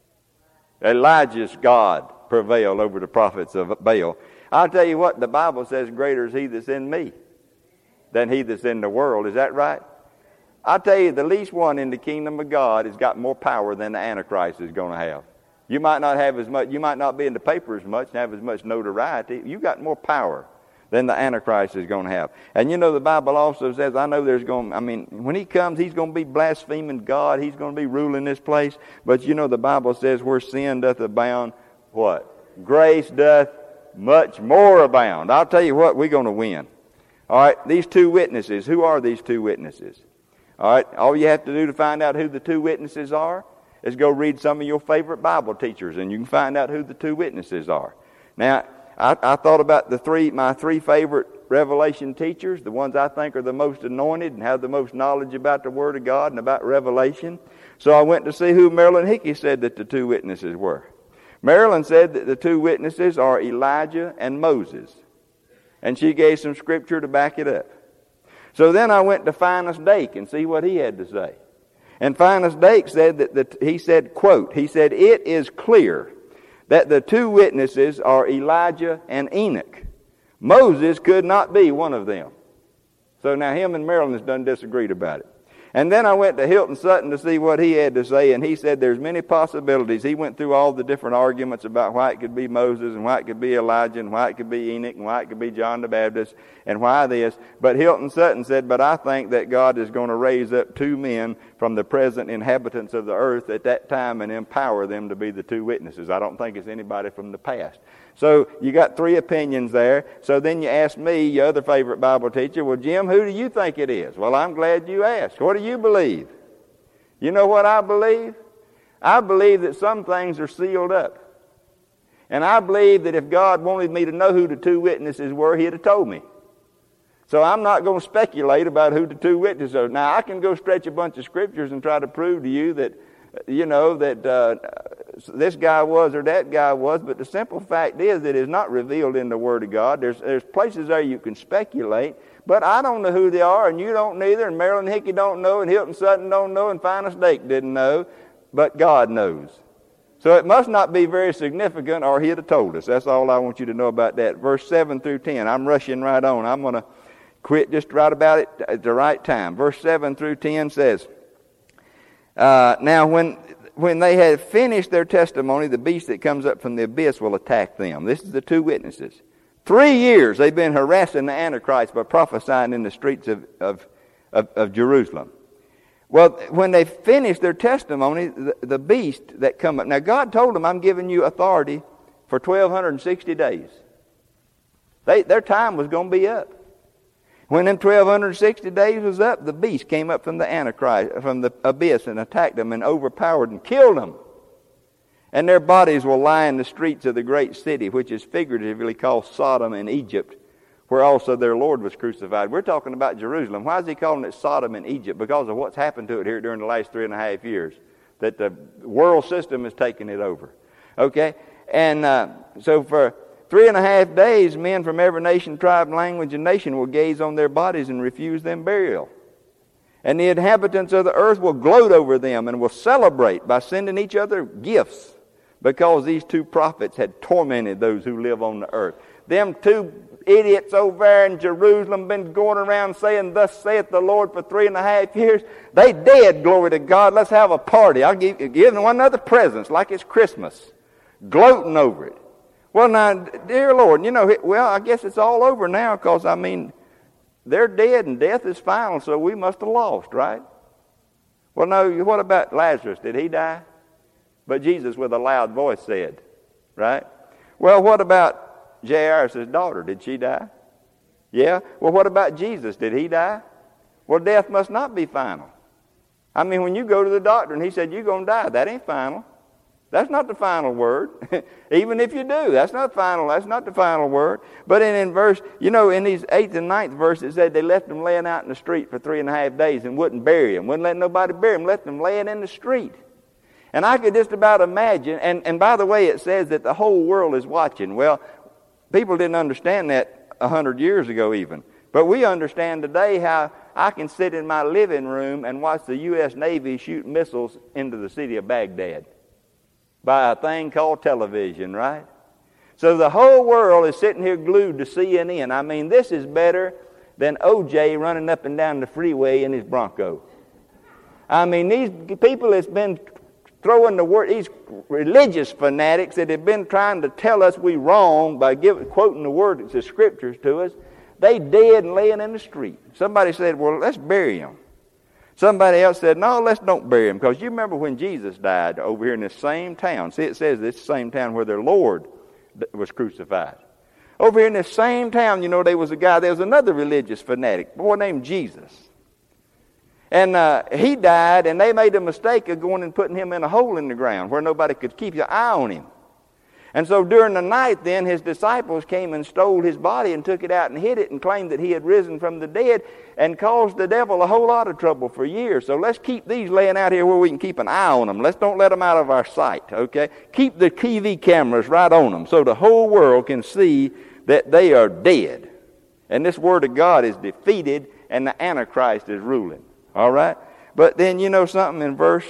Elijah's God prevailed over the prophets of Baal. I'll tell you what, the Bible says, greater is he that's in me than he that's in the world. Is that right? I'll tell you, the least one in the kingdom of God has got more power than the Antichrist is going to have. You might not have as much, you might not be in the paper as much and have as much notoriety. You got more power than the Antichrist is going to have. And the Bible also says, when he comes, he's going to be blaspheming God. He's going to be ruling this place. But the Bible says, where sin doth abound, what? Grace doth much more abound. I'll tell you what, we're going to win. All right, these two witnesses, who are these two witnesses? All right, all you have to do to find out who the two witnesses are is go read some of your favorite Bible teachers, and you can find out who the two witnesses are. Now, I thought about my three favorite Revelation teachers, the ones I think are the most anointed and have the most knowledge about the Word of God and about Revelation. So I went to see who Marilyn Hickey said that the two witnesses were. Marilyn said that the two witnesses are Elijah and Moses. And she gave some scripture to back it up. So then I went to Finus Dake and see what he had to say. And Finus Dake said he said, quote, he said, it is clear that the two witnesses are Elijah and Enoch. Moses could not be one of them. So now him and Marilyn's done disagreed about it. And then I went to Hilton Sutton to see what he had to say, and he said there's many possibilities. He went through all the different arguments about why it could be Moses and why it could be Elijah and why it could be Enoch and why it could be John the Baptist and why this. But Hilton Sutton said, but I think that God is going to raise up two men from the present inhabitants of the earth at that time and empower them to be the two witnesses. I don't think it's anybody from the past. So you got three opinions there. So then you ask me, your other favorite Bible teacher, well, Jim, who do you think it is? Well, I'm glad you asked. What do you believe? You know what I believe? I believe that some things are sealed up. And I believe that if God wanted me to know who the two witnesses were, he'd have told me. So I'm not going to speculate about who the two witnesses are. Now, I can go stretch a bunch of scriptures and try to prove to you that, this guy was or that guy was, but the simple fact is it is not revealed in the Word of God. There's places there you can speculate, but I don't know who they are, and you don't neither, and Marilyn Hickey don't know, and Hilton Sutton don't know, and Finus Dake didn't know, but God knows. So it must not be very significant, or he'd have told us. That's all I want you to know about that. Verse 7 through 10. I'm rushing right on. I'm going to quit just right about it at the right time. Verse 7 through 10 says, now when they have finished their testimony, the beast that comes up from the abyss will attack them. This is the two witnesses. 3 years they've been harassing the Antichrist by prophesying in the streets of Jerusalem. Well, when they finished their testimony, the beast that come up. Now God told them, I'm giving you authority for 1,260 days. Their time was going to be up. When them 1,260 days was up, the beast came up from the Antichrist, from the abyss, and attacked them and overpowered and killed them. And their bodies will lie in the streets of the great city, which is figuratively called Sodom in Egypt, where also their Lord was crucified. We're talking about Jerusalem. Why is he calling it Sodom in Egypt? Because of what's happened to it here during the last 3.5 years, that the world system has taken it over. Okay? And so for 3.5 days, men from every nation, tribe, language, and nation will gaze on their bodies and refuse them burial. And the inhabitants of the earth will gloat over them and will celebrate by sending each other gifts, because these two prophets had tormented those who live on the earth. them two idiots over there in Jerusalem been going around saying, thus saith the Lord, for 3.5 years. They dead, glory to God. Let's have a party. I'll give them one another presents like it's Christmas. Gloating over it. Well, now, dear Lord, I guess it's all over now because, they're dead and death is final, so we must have lost, right? Well, no, what about Lazarus? Did he die? But Jesus with a loud voice said, right? Well, what about Jairus' daughter? Did she die? Yeah. Well, what about Jesus? Did he die? Well, death must not be final. When you go to the doctor and he said, you're going to die, that ain't final. That's not the final word. Even if you do, that's not final. That's not the final word. But in verse, in these 8th and 9th verses, it said they left them laying out in the street for 3.5 days and wouldn't bury them. Wouldn't let nobody bury them. Left them laying in the street. And I could just about imagine, and by the way, it says that the whole world is watching. Well, people didn't understand that 100 years ago even. But we understand today how I can sit in my living room and watch the U.S. Navy shoot missiles into the city of Baghdad by a thing called television, right? So the whole world is sitting here glued to CNN. This is better than O.J. running up and down the freeway in his Bronco. These people that's been throwing the word, these religious fanatics that have been trying to tell us we wrong by quoting the word, the scriptures to us, they dead and laying in the street. Somebody said, well, let's bury them. Somebody else said, no, let's don't bury him. Because you remember when Jesus died over here in this same town. See, it says this same town where their Lord was crucified. Over here in this same town, there was another religious fanatic, a boy named Jesus. And he died, and they made a mistake of going and putting him in a hole in the ground where nobody could keep your eye on him. And so during the night then, his disciples came and stole his body and took it out and hid it and claimed that he had risen from the dead and caused the devil a whole lot of trouble for years. So let's keep these laying out here where we can keep an eye on them. Let's don't let them out of our sight, okay? Keep the TV cameras right on them so the whole world can see that they are dead. And this word of God is defeated and the Antichrist is ruling, all right? But then something in verse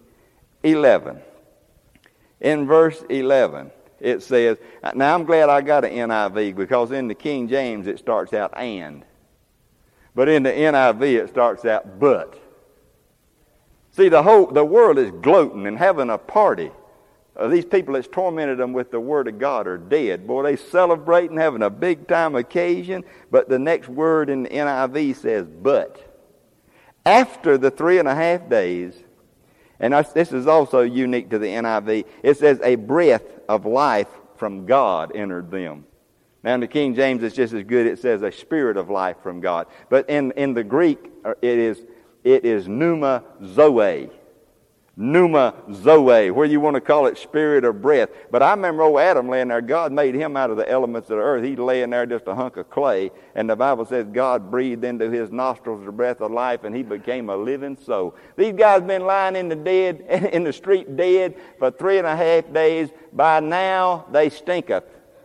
11. In verse 11. It says, now I'm glad I got an NIV because in the King James it starts out and. But in the NIV it starts out but. See, the world is gloating and having a party. These people that's tormented them with the Word of God are dead. Boy, they celebrating, having a big time occasion. But the next word in the NIV says but. After the 3.5 days, and this is also unique to the NIV. It says, a breath of life from God entered them. Now in the King James, it's just as good. It says, a spirit of life from God. But in the Greek, it is pneuma zoe. Pneuma zoe, where you want to call it spirit or breath. But I remember old Adam laying there. God made him out of the elements of the earth. He's laying there just a hunk of clay. And the Bible says God breathed into his nostrils the breath of life, and he became a living soul. These guys been lying in the street dead for 3.5 days. By now, they stinketh.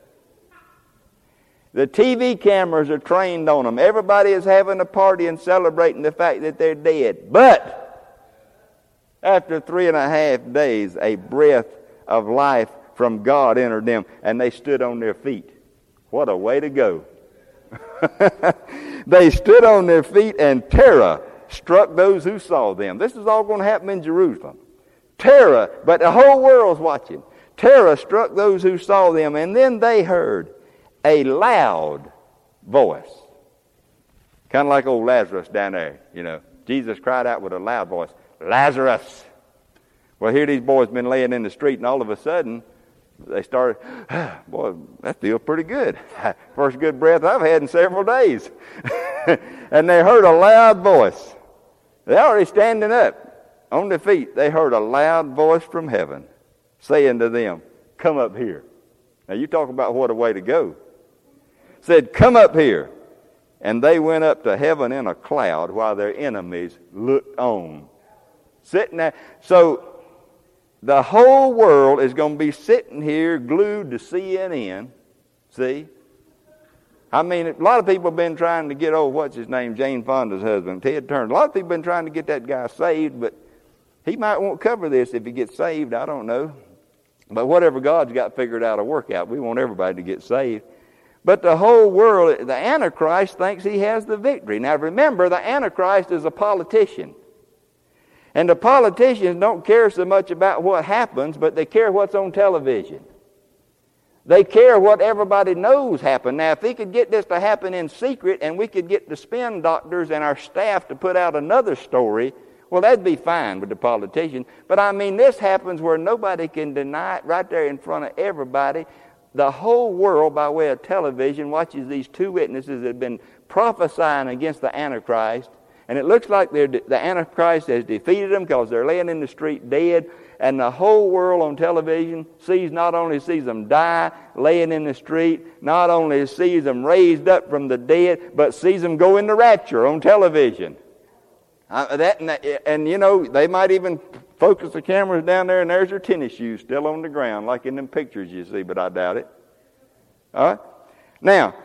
The TV cameras are trained on them. Everybody is having a party and celebrating the fact that they're dead. But after 3.5 days, a breath of life from God entered them, and they stood on their feet. What a way to go. They stood on their feet, and terror struck those who saw them. This is all going to happen in Jerusalem. Terror, but the whole world's watching. Terror struck those who saw them, and then they heard a loud voice. Kind of like old Lazarus down there, Jesus cried out with a loud voice, Lazarus. Well, here these boys been laying in the street, and all of a sudden, they started, boy, that feels pretty good. First good breath I've had in several days. And they heard a loud voice. They're already standing up on their feet. They heard a loud voice from heaven saying to them, come up here. Now, you talk about what a way to go. Said, come up here. And they went up to heaven in a cloud while their enemies looked on. Sitting there. So the whole world is going to be sitting here glued to CNN. See? A lot of people have been trying to get, what's his name, Jane Fonda's husband, Ted Turner. A lot of people have been trying to get that guy saved, but he might won't cover this if he gets saved. I don't know. But whatever God's got figured out a work out, we want everybody to get saved. But the whole world, the Antichrist thinks he has the victory. Now remember, the Antichrist is a politician. And the politicians don't care so much about what happens, but they care what's on television. They care what everybody knows happened. Now, if he could get this to happen in secret and we could get the spin doctors and our staff to put out another story, well, that'd be fine with the politician. But I mean, this happens where nobody can deny it right there in front of everybody. The whole world, by way of television, watches these two witnesses that have been prophesying against the Antichrist. And it looks like the Antichrist has defeated them because they're laying in the street dead. And the whole world on television not only sees them die, laying in the street, not only sees them raised up from the dead, but sees them go into rapture on television. And you know, they might even focus the cameras down there, and there's their tennis shoes still on the ground, like in them pictures you see, but I doubt it. All right? Now,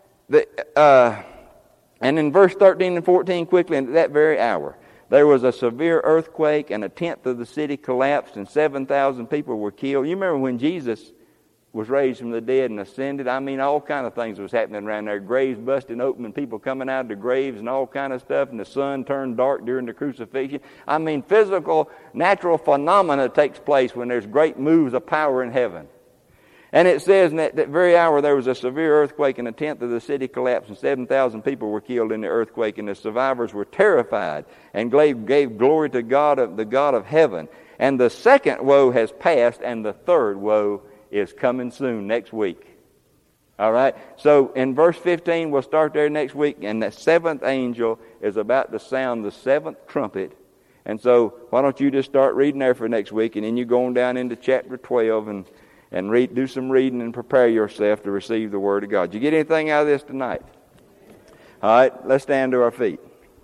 and in verse 13 and 14, quickly, in that very hour, there was a severe earthquake, and 1/10 of the city collapsed, and 7,000 people were killed. You remember when Jesus was raised from the dead and ascended? I mean, all kind of things was happening around there. Graves busting open, and people coming out of the graves and all kind of stuff, and the sun turned dark during the crucifixion. I mean, physical, natural phenomena takes place when there's great moves of power in heaven. And it says in that very hour there was a severe earthquake, and 1/10 of the city collapsed, and 7,000 people were killed in the earthquake, and the survivors were terrified and gave glory to God, the God of heaven. And the second woe has passed, and the third woe is coming soon, next week. All right? So in verse 15, we'll start there next week, and the seventh angel is about to sound the seventh trumpet. And so why don't you just start reading there for next week, and then you go on down into chapter 12 and read, do some reading and prepare yourself to receive the Word of God. Did you get anything out of this tonight? All right, let's stand to our feet.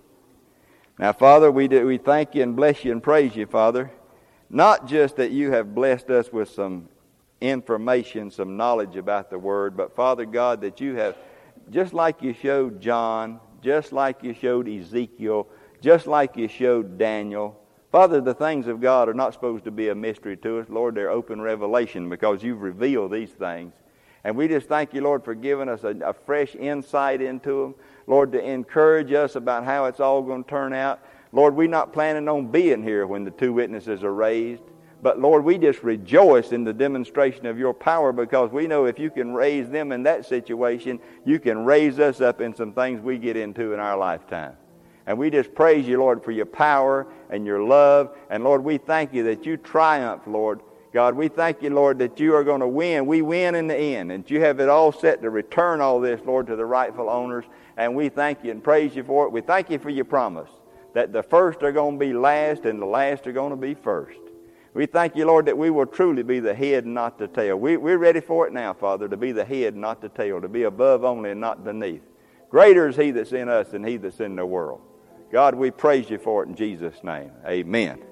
Now, Father, we thank you and bless you and praise you, Father. Not just that you have blessed us with some information, some knowledge about the Word, but Father God, that you have, just like you showed John, just like you showed Ezekiel, just like you showed Daniel, Father, the things of God are not supposed to be a mystery to us. Lord, they're open revelation because you've revealed these things. And we just thank you, Lord, for giving us a fresh insight into them. Lord, to encourage us about how it's all going to turn out. Lord, we're not planning on being here when the two witnesses are raised. But Lord, we just rejoice in the demonstration of your power because we know if you can raise them in that situation, you can raise us up in some things we get into in our lifetime. And we just praise you, Lord, for your power and your love. And Lord, we thank you that you triumph, Lord. God, we thank you, Lord, that you are going to win. We win in the end. And you have it all set to return all this, Lord, to the rightful owners. And we thank you and praise you for it. We thank you for your promise that the first are going to be last and the last are going to be first. We thank you, Lord, that we will truly be the head and not the tail. We're ready for it now, Father, to be the head and not the tail, to be above only and not beneath. Greater is he that's in us than he that's in the world. God, we praise you for it in Jesus' name. Amen.